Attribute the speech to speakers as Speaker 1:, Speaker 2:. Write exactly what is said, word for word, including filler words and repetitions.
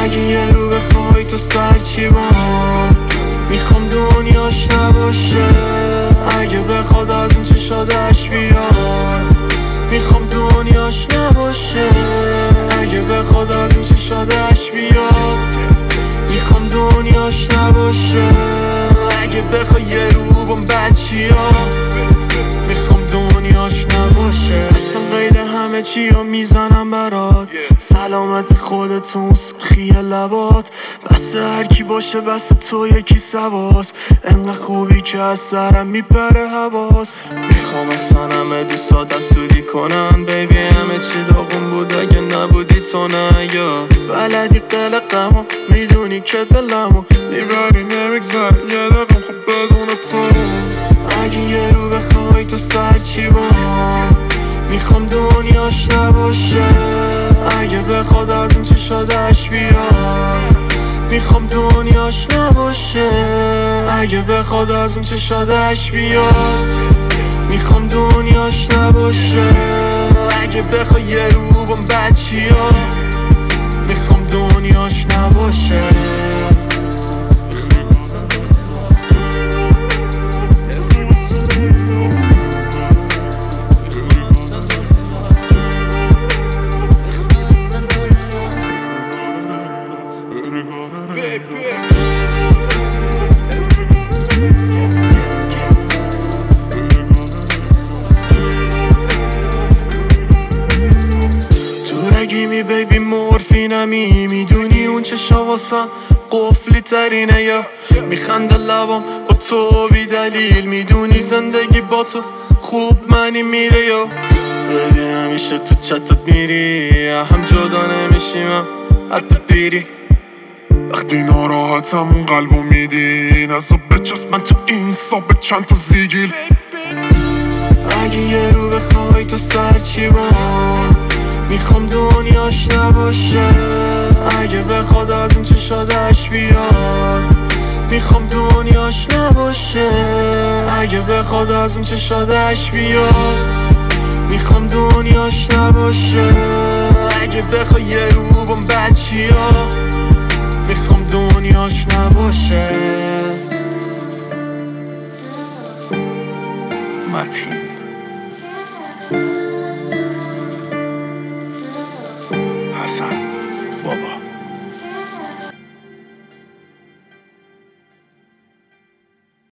Speaker 1: اگه یه رو بخوای تو سر چی بام، میخوام دنیاش نباشه. اگه بخواد از اون چشادش بیاد، میخوام دنیاش نباشه. اگه بخواد از اون چشادش بیاد، میخوام دنیاش نباشه. اگه بخوای یه رو بام بچیا، میخوام دنیاش نباشه. اصلا قید همه چی رو میزنم برات، سلامت خودتون سرخی لبات. بس هر کی باشه بس تو یکی سواس، انقدر خوبی که از سرم میپره حواس. میخوام اصلا همه دوستا دستوری کنن، بیبی همه چی داغون بود اگه نبودی تو نه. یا بلدی قلقمو میدونی که دلمو میبری نمیگذره یه دقم خب بدون تو. اگه یه رو بخوای تو سر چی بام، میخوام دنیاش نباشه. اگه بخواد از اون چشادش بیاد، میخوام دنیاش نباشه. اگه بخواد از اون چشادش بیاد، میخوام دنیاش نباشه. اگه بخوای یه رو بام بچیا، میخوام دنیاش نباشه. تو رگیمی بیبی مورفینمی، میدونی اون چشا واسم قفلی ترینه. یا میخنده لبام با تو بی دلیل، میدونی زندگی با تو خوب منی میره. یا بیبی همیشه تو چتت میری، هم جدا نمیشیم حتی بیری.
Speaker 2: وقتی ناراحتم اون قلبو میدی، نزا بچست من تو این سابه چند تا زیگیل.
Speaker 1: اگه یه رو بخوای تو سر چی بام، میخوام دنیاش نباشه. اگه بخواد از اون چشادش بیاد، میخوام دنیاش نباشه. اگه بخواد از اون چشادش بیاد، میخوام دنیاش نباشه. اگه بخوای یه رو بام بچیا، میخوام دنیاش نباشه.
Speaker 2: متین